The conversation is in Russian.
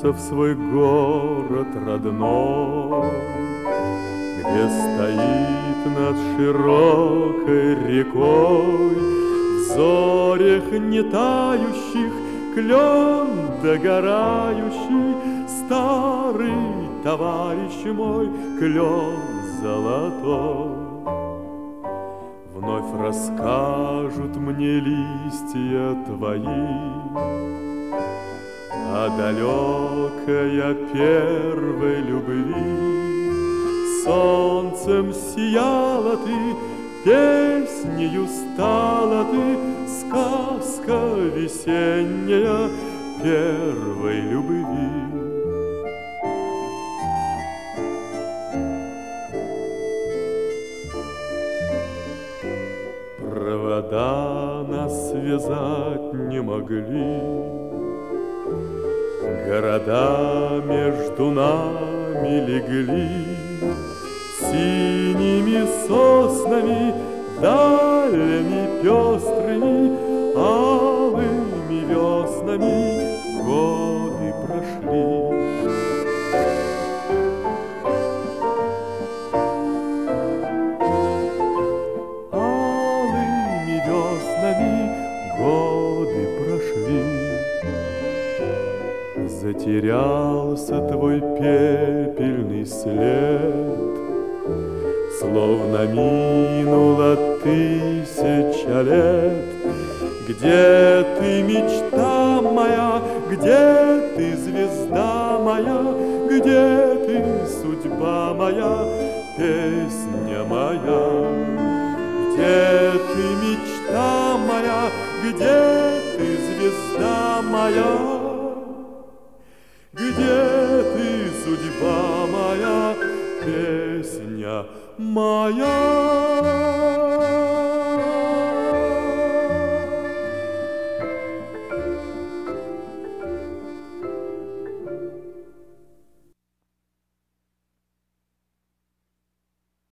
вернуться в свой город родной, где стоит над широкой рекой в зорях не тающих клен догорающий, старый товарищ мой, клен золотой. Вновь расскажут мне листья твои, а далекая первой любви. Солнцем сияла ты, песнею стала ты, сказка весенняя первой любви. Провода нас связать не могли, города между нами легли, синими соснами, далями пестрыми, алыми веснами годы прошли. Алыми веснами годы прошли. Затерялся твой пепельный след, словно минуло 1000 лет. Где ты, мечта моя, где ты, звезда моя, где ты, судьба моя, песня моя? Где ты, мечта моя, где ты, звезда моя? Где ты, судьба моя, песня моя?